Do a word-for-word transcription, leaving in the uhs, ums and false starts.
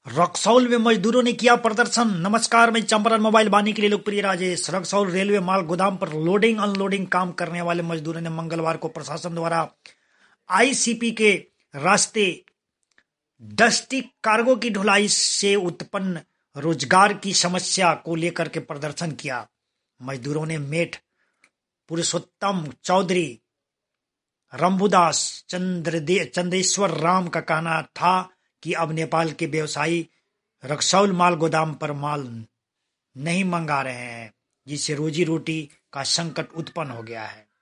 रक्सौल में मजदूरों ने किया प्रदर्शन। नमस्कार, मैं चंपारण मोबाइल बानी के लिए लोकप्रिय राजेश। रक्सौल रेलवे माल गोदाम पर लोडिंग अनलोडिंग काम करने वाले मजदूरों ने मंगलवार को प्रशासन द्वारा आईसीपी के रास्ते डस्टी कार्गो की ढुलाई से उत्पन्न रोजगार की समस्या को लेकर के प्रदर्शन किया। मजदूरों ने मेठ पुरुषोत्तम चौधरी, रंभुदास, चंदेश्वर राम का कहना था कि अब नेपाल के व्यवसायी रक्सौल माल गोदाम पर माल नहीं मंगा रहे हैं, जिससे रोजी रोटी का संकट उत्पन्न हो गया है।